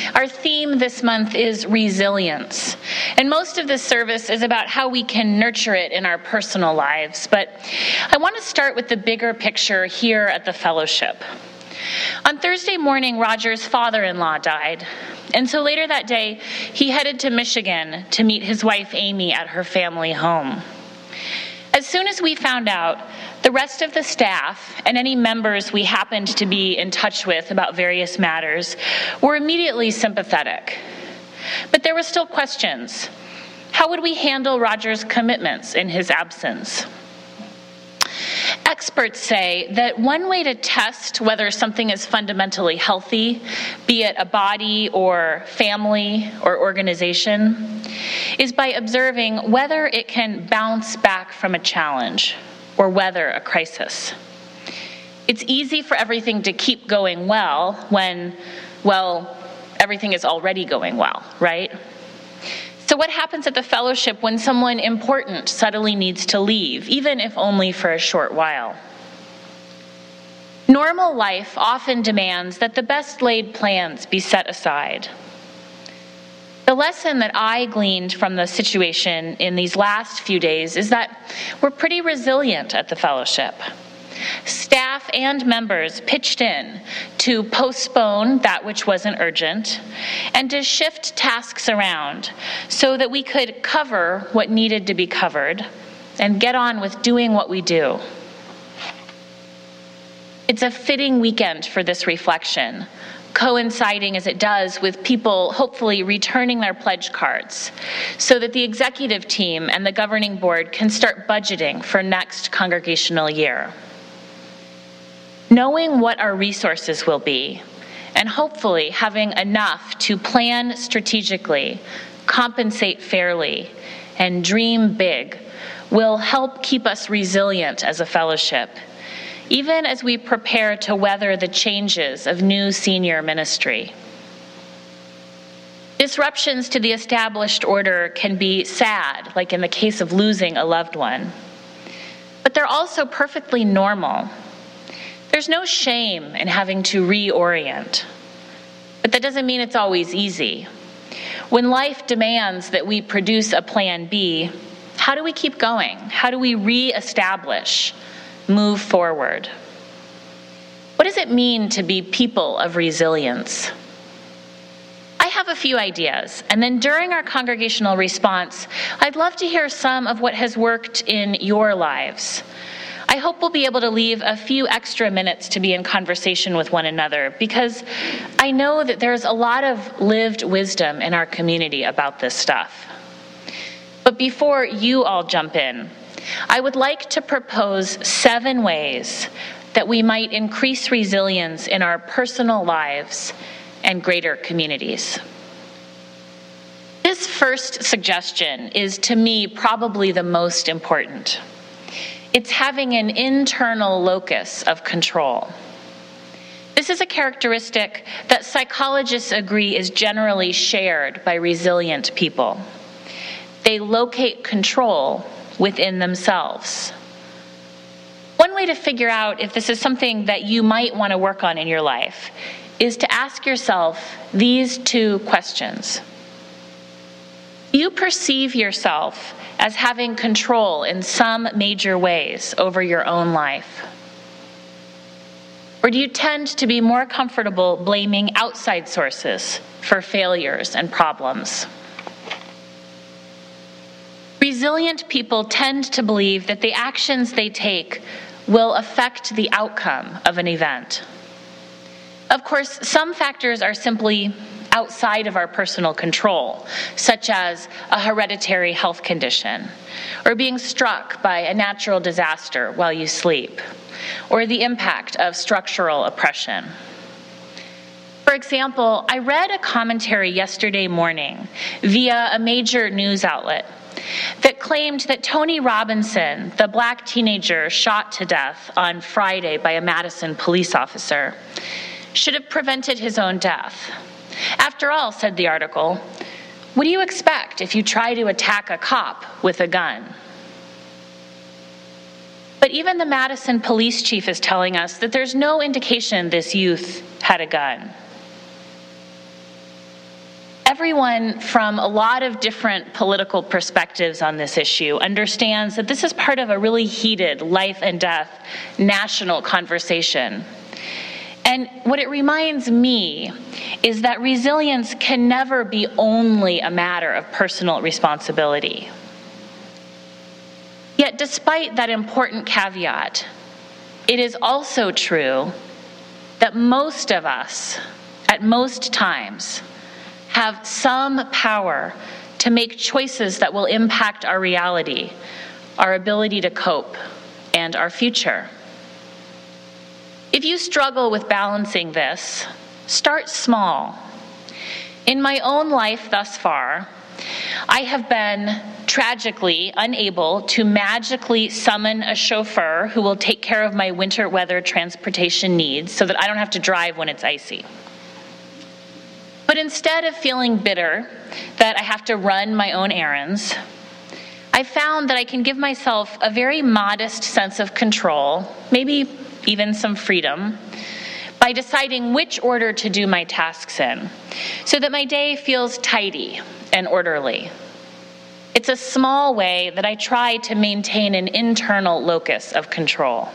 Our theme this month is resilience. And most of this service is about how we can nurture it in our personal lives. But I want to start with the bigger picture here at the fellowship. On Thursday morning, Roger's father-in-law died. And so later that day, he headed to Michigan to meet his wife, Amy, at her family home. As soon as we found out, the rest of the staff and any members we happened to be in touch with about various matters were immediately sympathetic. But there were still questions. How would we handle Roger's commitments in his absence? Experts say that one way to test whether something is fundamentally healthy, be it a body or family or organization, is by observing whether it can bounce back from a challenge or weather a crisis. It's easy for everything to keep going well when, everything is already going well, right? So what happens at the fellowship when someone important suddenly needs to leave, even if only for a short while? Normal life often demands that the best laid plans be set aside. The lesson that I gleaned from the situation in these last few days is that we're pretty resilient at the fellowship. Staff and members pitched in to postpone that which wasn't urgent and to shift tasks around so that we could cover what needed to be covered and get on with doing what we do. It's a fitting weekend for this reflection, coinciding as it does with people hopefully returning their pledge cards so that the executive team and the governing board can start budgeting for next congregational year. Knowing what our resources will be, and hopefully having enough to plan strategically, compensate fairly, and dream big will help keep us resilient as a fellowship, even as we prepare to weather the changes of new senior ministry. Disruptions to the established order can be sad, like in the case of losing a loved one, but they're also perfectly normal. There's no shame in having to reorient, but that doesn't mean it's always easy. When life demands that we produce a plan B, how do we keep going? How do we reestablish, move forward? What does it mean to be people of resilience? I have a few ideas, and then during our congregational response, I'd love to hear some of what has worked in your lives. I hope we'll be able to leave a few extra minutes to be in conversation with one another, because I know that there's a lot of lived wisdom in our community about this stuff. But before you all jump in, I would like to propose 7 ways that we might increase resilience in our personal lives and greater communities. This first suggestion is, to me, probably the most important. It's having an internal locus of control. This is a characteristic that psychologists agree is generally shared by resilient people. They locate control within themselves. One way to figure out if this is something that you might want to work on in your life is to ask yourself these 2 questions. Do you perceive yourself as having control in some major ways over your own life? Or do you tend to be more comfortable blaming outside sources for failures and problems? Resilient people tend to believe that the actions they take will affect the outcome of an event. Of course, some factors are simply outside of our personal control, such as a hereditary health condition, or being struck by a natural disaster while you sleep, or the impact of structural oppression. For example, I read a commentary yesterday morning via a major news outlet that claimed that Tony Robinson, the Black teenager shot to death on Friday by a Madison police officer, should have prevented his own death. After all, said the article, what do you expect if you try to attack a cop with a gun? But even the Madison police chief is telling us that there's no indication this youth had a gun. Everyone from a lot of different political perspectives on this issue understands that this is part of a really heated life and death national conversation. And what it reminds me is that resilience can never be only a matter of personal responsibility. Yet despite that important caveat, it is also true that most of us, at most times, have some power to make choices that will impact our reality, our ability to cope, and our future. If you struggle with balancing this, start small. In my own life thus far, I have been tragically unable to magically summon a chauffeur who will take care of my winter weather transportation needs so that I don't have to drive when it's icy. But instead of feeling bitter that I have to run my own errands, I found that I can give myself a very modest sense of control, maybe even some freedom, by deciding which order to do my tasks in, so that my day feels tidy and orderly. It's a small way that I try to maintain an internal locus of control.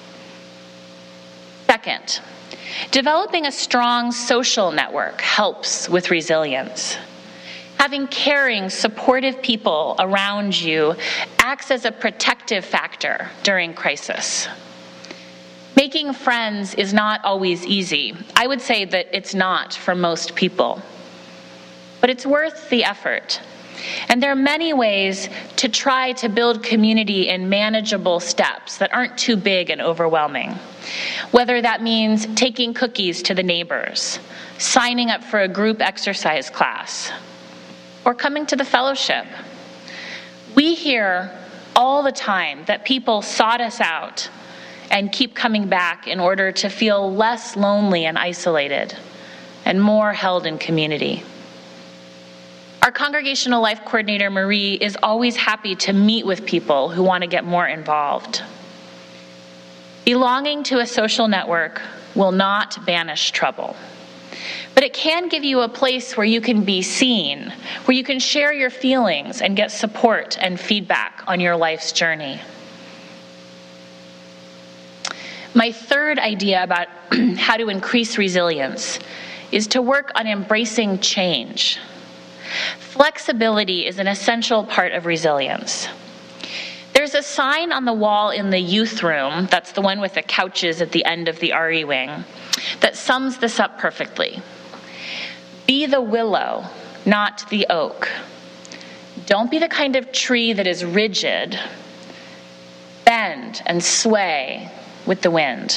Second, developing a strong social network helps with resilience. Having caring, supportive people around you acts as a protective factor during crisis. Making friends is not always easy. I would say that it's not for most people. But it's worth the effort. And there are many ways to try to build community in manageable steps that aren't too big and overwhelming. Whether that means taking cookies to the neighbors, signing up for a group exercise class, or coming to the fellowship. We hear all the time that people sought us out and keep coming back in order to feel less lonely and isolated and more held in community. Our congregational life coordinator, Marie, is always happy to meet with people who want to get more involved. Belonging to a social network will not banish trouble, but it can give you a place where you can be seen, where you can share your feelings and get support and feedback on your life's journey. My third idea about how to increase resilience is to work on embracing change. Flexibility is an essential part of resilience. There's a sign on the wall in the youth room, that's the one with the couches at the end of the RE wing, that sums this up perfectly. Be the willow, not the oak. Don't be the kind of tree that is rigid. Bend and sway with the wind.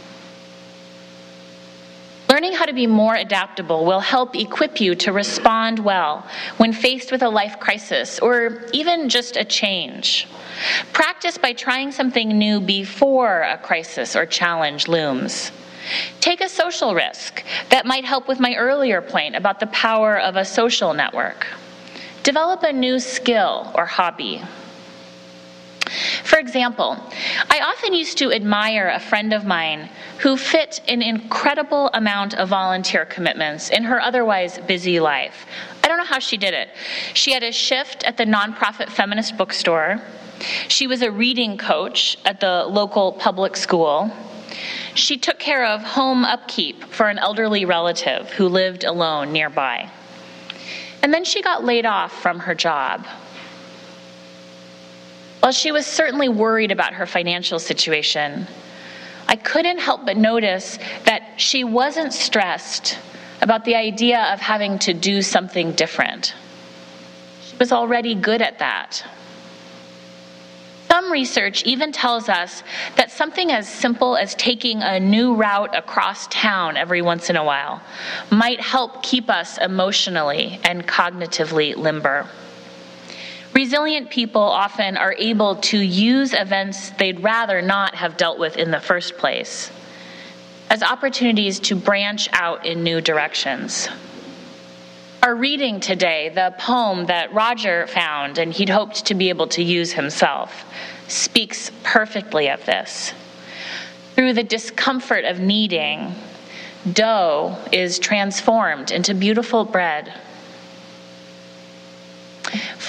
Learning how to be more adaptable will help equip you to respond well when faced with a life crisis or even just a change. Practice by trying something new before a crisis or challenge looms. Take a social risk that might help with my earlier point about the power of a social network. Develop a new skill or hobby. For example, I often used to admire a friend of mine who fit an incredible amount of volunteer commitments in her otherwise busy life. I don't know how she did it. She had a shift at the nonprofit feminist bookstore. She was a reading coach at the local public school. She took care of home upkeep for an elderly relative who lived alone nearby. And then she got laid off from her job. While she was certainly worried about her financial situation, I couldn't help but notice that she wasn't stressed about the idea of having to do something different. She was already good at that. Some research even tells us that something as simple as taking a new route across town every once in a while might help keep us emotionally and cognitively limber. Resilient people often are able to use events they'd rather not have dealt with in the first place as opportunities to branch out in new directions. Our reading today, the poem that Roger found and he'd hoped to be able to use himself, speaks perfectly of this. Through the discomfort of kneading, dough is transformed into beautiful bread.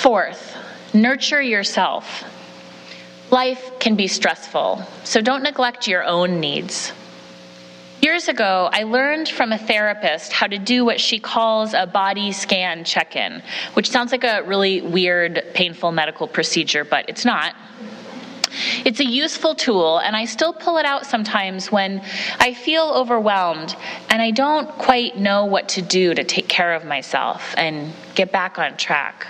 Fourth, nurture yourself. Life can be stressful, so don't neglect your own needs. Years ago, I learned from a therapist how to do what she calls a body scan check-in, which sounds like a really weird, painful medical procedure, but it's not. It's a useful tool, and I still pull it out sometimes when I feel overwhelmed and I don't quite know what to do to take care of myself and get back on track.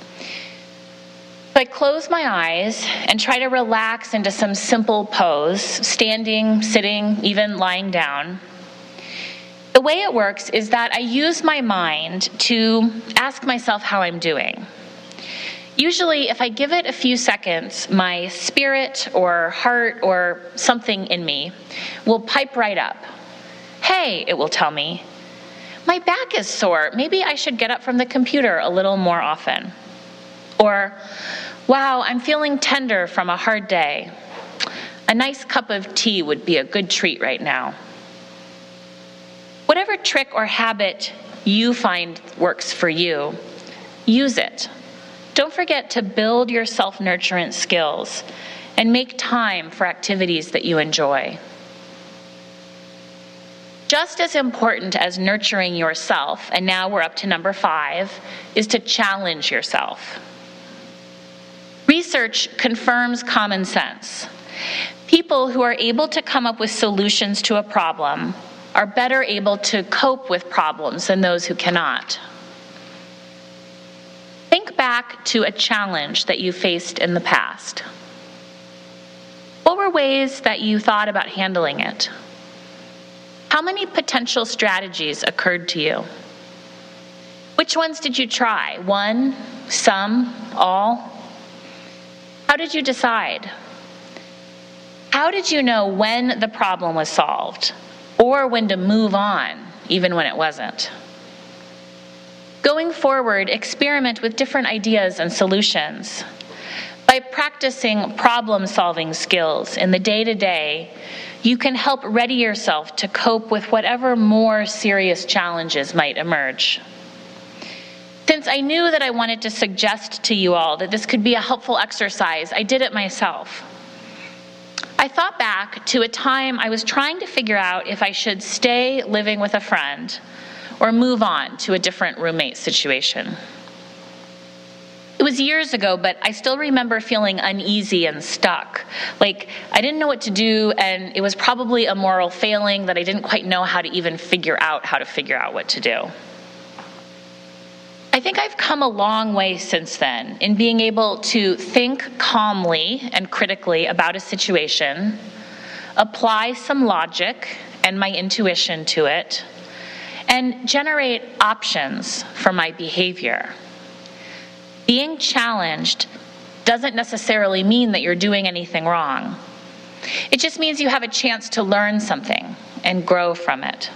So I close my eyes and try to relax into some simple pose, standing, sitting, even lying down. The way it works is that I use my mind to ask myself how I'm doing. Usually, if I give it a few seconds, my spirit or heart or something in me will pipe right up. Hey, it will tell me, my back is sore. Maybe I should get up from the computer a little more often. Or, wow, I'm feeling tender from a hard day. A nice cup of tea would be a good treat right now. Whatever trick or habit you find works for you, use it. Don't forget to build your self-nurturance skills and make time for activities that you enjoy. Just as important as nurturing yourself, and now we're up to number 5, is to challenge yourself. Research confirms common sense. People who are able to come up with solutions to a problem are better able to cope with problems than those who cannot. Think back to a challenge that you faced in the past. What were ways that you thought about handling it? How many potential strategies occurred to you? Which ones did you try? One, some, all? How did you decide? How did you know when the problem was solved or when to move on, even when it wasn't? Going forward, experiment with different ideas and solutions. By practicing problem-solving skills in the day-to-day, you can help ready yourself to cope with whatever more serious challenges might emerge. Since I knew that I wanted to suggest to you all that this could be a helpful exercise, I did it myself. I thought back to a time I was trying to figure out if I should stay living with a friend or move on to a different roommate situation. It was years ago, but I still remember feeling uneasy and stuck. Like I didn't know what to do, and it was probably a moral failing that I didn't quite know how to even figure out what to do. I think I've come a long way since then in being able to think calmly and critically about a situation, apply some logic and my intuition to it, and generate options for my behavior. Being challenged doesn't necessarily mean that you're doing anything wrong. It just means you have a chance to learn something and grow from it.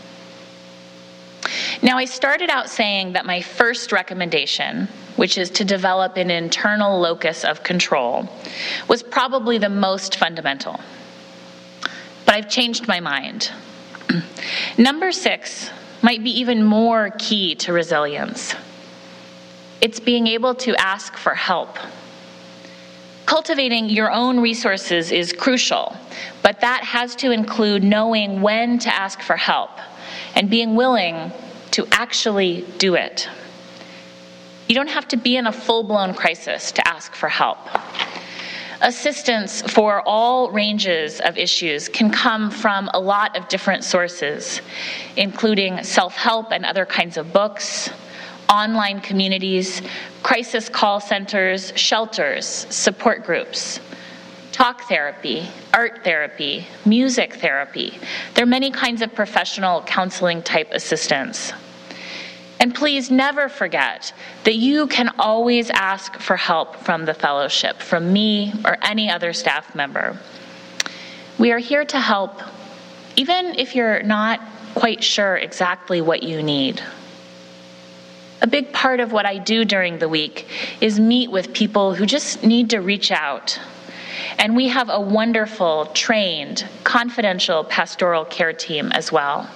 Now, I started out saying that my first recommendation, which is to develop an internal locus of control, was probably the most fundamental. But I've changed my mind. Number 6 might be even more key to resilience. It's being able to ask for help. Cultivating your own resources is crucial, but that has to include knowing when to ask for help and being willing to actually do it. You don't have to be in a full-blown crisis to ask for help. Assistance for all ranges of issues can come from a lot of different sources, including self-help and other kinds of books, online communities, crisis call centers, shelters, support groups, talk therapy, art therapy, music therapy. There are many kinds of professional counseling type assistance. And please never forget that you can always ask for help from the fellowship, from me or any other staff member. We are here to help, even if you're not quite sure exactly what you need. A big part of what I do during the week is meet with people who just need to reach out. And we have a wonderful, trained, confidential pastoral care team as well.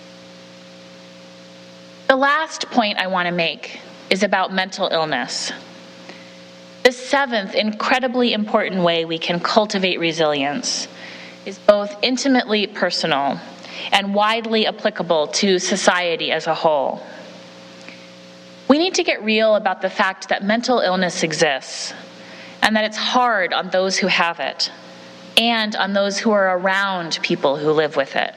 The last point I want to make is about mental illness. The seventh incredibly important way we can cultivate resilience is both intimately personal and widely applicable to society as a whole. We need to get real about the fact that mental illness exists and that it's hard on those who have it and on those who are around people who live with it.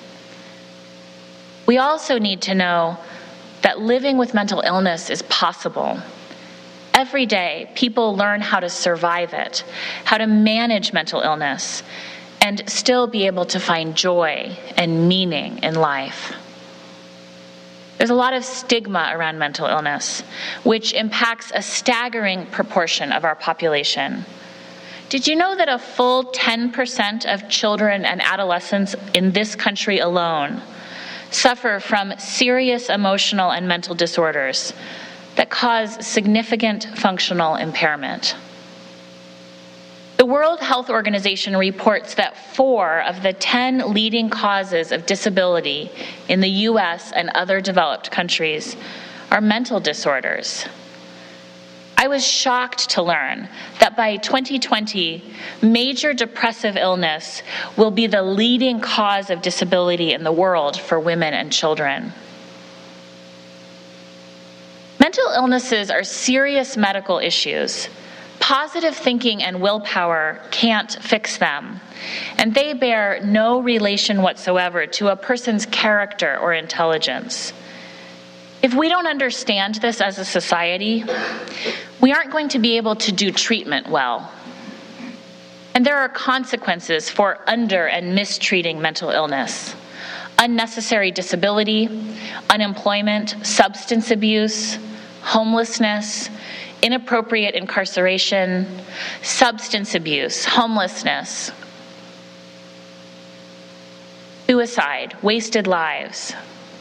We also need to know that living with mental illness is possible. Every day, people learn how to survive it, how to manage mental illness, and still be able to find joy and meaning in life. There's a lot of stigma around mental illness, which impacts a staggering proportion of our population. Did you know that a full 10% of children and adolescents in this country alone suffer from serious emotional and mental disorders that cause significant functional impairment? The World Health Organization reports that 4 of the 10 leading causes of disability in the US and other developed countries are mental disorders. I was shocked to learn that by 2020, major depressive illness will be the leading cause of disability in the world for women and children. Mental illnesses are serious medical issues. Positive thinking and willpower can't fix them, and they bear no relation whatsoever to a person's character or intelligence. If we don't understand this as a society, we aren't going to be able to do treatment well. And there are consequences for under- and mistreating mental illness. Unnecessary disability, unemployment, substance abuse, homelessness, inappropriate incarceration, substance abuse, homelessness, suicide, wasted lives.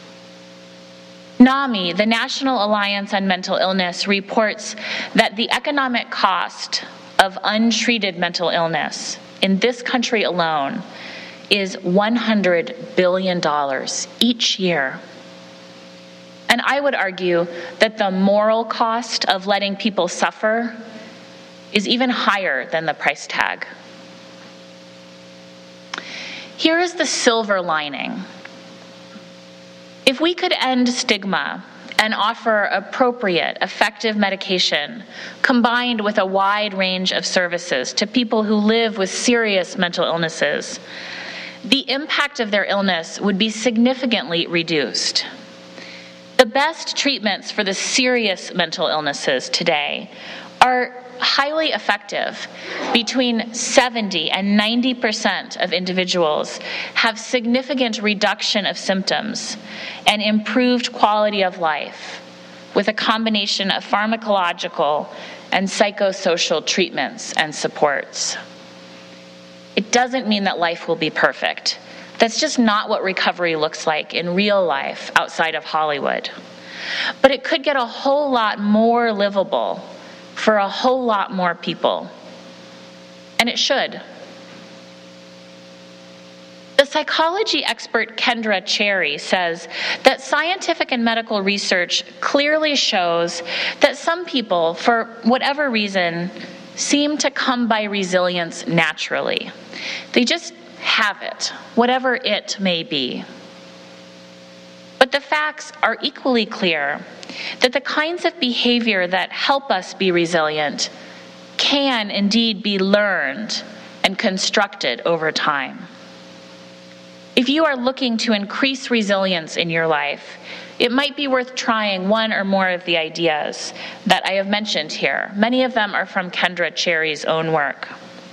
NAMI, the National Alliance on Mental Illness, reports that the economic cost of untreated mental illness in this country alone is $100 billion each year. And I would argue that the moral cost of letting people suffer is even higher than the price tag. Here is the silver lining. If we could end stigma and offer appropriate, effective medication combined with a wide range of services to people who live with serious mental illnesses, the impact of their illness would be significantly reduced. The best treatments for the serious mental illnesses today are highly effective. Between 70 and 90% of individuals have significant reduction of symptoms and improved quality of life with a combination of pharmacological and psychosocial treatments and supports. It doesn't mean that life will be perfect. That's just not what recovery looks like in real life outside of Hollywood. But it could get a whole lot more livable for a whole lot more people. And it should. The psychology expert Kendra Cherry says that scientific and medical research clearly shows that some people, for whatever reason, seem to come by resilience naturally. They just have it, whatever it may be. But the facts are equally clear that the kinds of behavior that help us be resilient can indeed be learned and constructed over time. If you are looking to increase resilience in your life, it might be worth trying one or more of the ideas that I have mentioned here. Many of them are from Kendra Cherry's own work.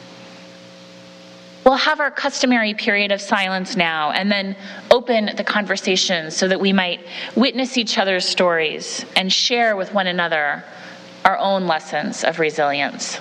We'll have our customary period of silence now and then open the conversation so that we might witness each other's stories and share with one another our own lessons of resilience.